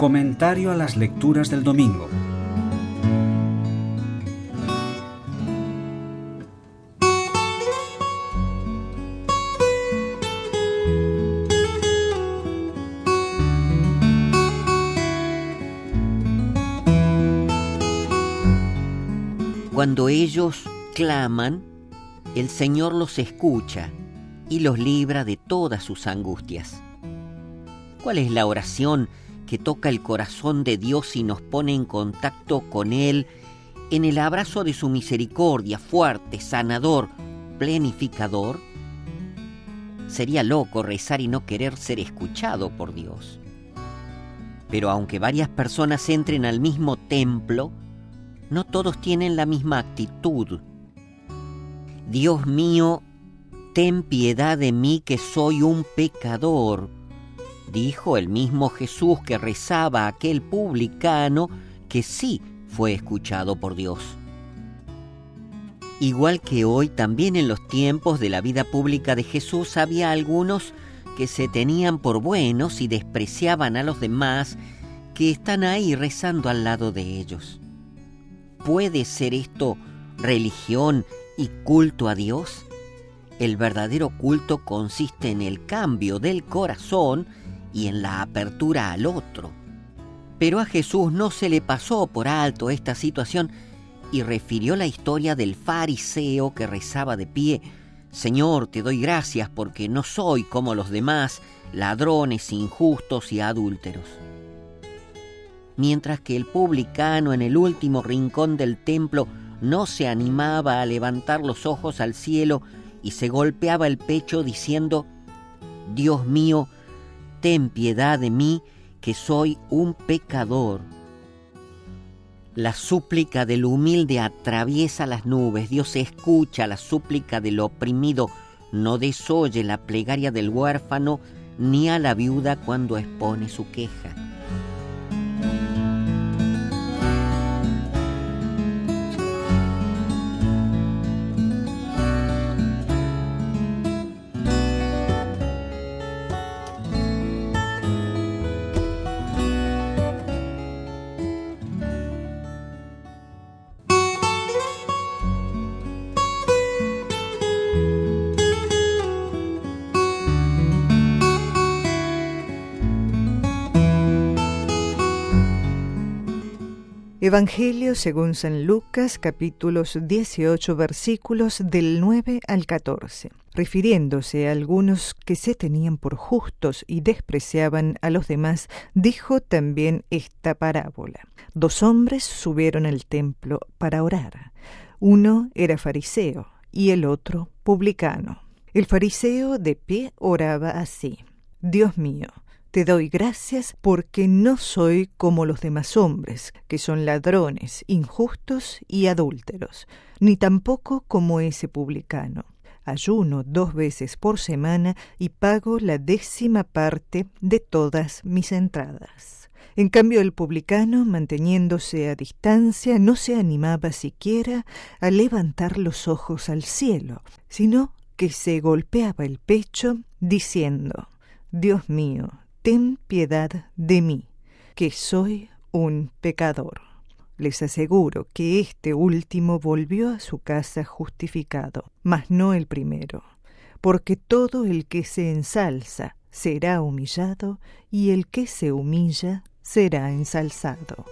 Comentario a las lecturas del domingo. Cuando ellos claman, el Señor los escucha y los libra de todas sus angustias. ¿Cuál es la oración que toca el corazón de Dios y nos pone en contacto con Él en el abrazo de su misericordia, fuerte, sanador, plenificador? Sería loco rezar y no querer ser escuchado por Dios. Pero aunque varias personas entren al mismo templo, no todos tienen la misma actitud. Dios mío, ten piedad de mí que soy un pecador, dijo el mismo Jesús que rezaba a aquel publicano que sí fue escuchado por Dios. Igual que hoy, también en los tiempos de la vida pública de Jesús había algunos que se tenían por buenos y despreciaban a los demás que están ahí rezando al lado de ellos. ¿Puede ser esto religión y culto a Dios? El verdadero culto consiste en el cambio del corazón y en la apertura al otro. Pero a Jesús no se le pasó por alto esta situación y refirió la historia del fariseo que rezaba de pie: Señor, te doy gracias porque no soy como los demás, ladrones, injustos y adúlteros. Mientras que el publicano en el último rincón del templo no se animaba a levantar los ojos al cielo y se golpeaba el pecho diciendo: Dios mío, ten piedad de mí, que soy un pecador. La súplica del humilde atraviesa las nubes. Dios escucha la súplica del oprimido, no desoye la plegaria del huérfano, ni a la viuda cuando expone su queja. Evangelio según San Lucas, capítulos 18, versículos del 9 al 14. Refiriéndose a algunos que se tenían por justos y despreciaban a los demás, dijo también esta parábola. 2 hombres subieron al templo para orar. Uno era fariseo y el otro publicano. El fariseo de pie oraba así: Dios mío, te doy gracias porque no soy como los demás hombres, que son ladrones, injustos y adúlteros, ni tampoco como ese publicano. Ayuno 2 veces por semana y pago la 10ª parte de todas mis entradas. En cambio, el publicano, manteniéndose a distancia, no se animaba siquiera a levantar los ojos al cielo, sino que se golpeaba el pecho diciendo: Dios mío, ten piedad de mí, que soy un pecador. Les aseguro que este último volvió a su casa justificado, mas no el primero, porque todo el que se ensalza será humillado, y el que se humilla será ensalzado.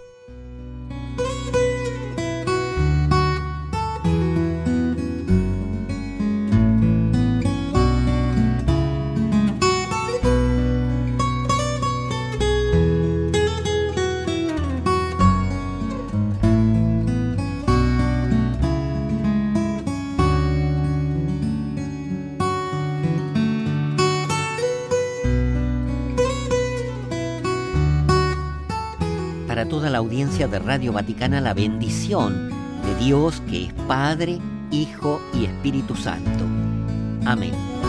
Para toda la audiencia de Radio Vaticana, la bendición de Dios, que es Padre, Hijo y Espíritu Santo. Amén.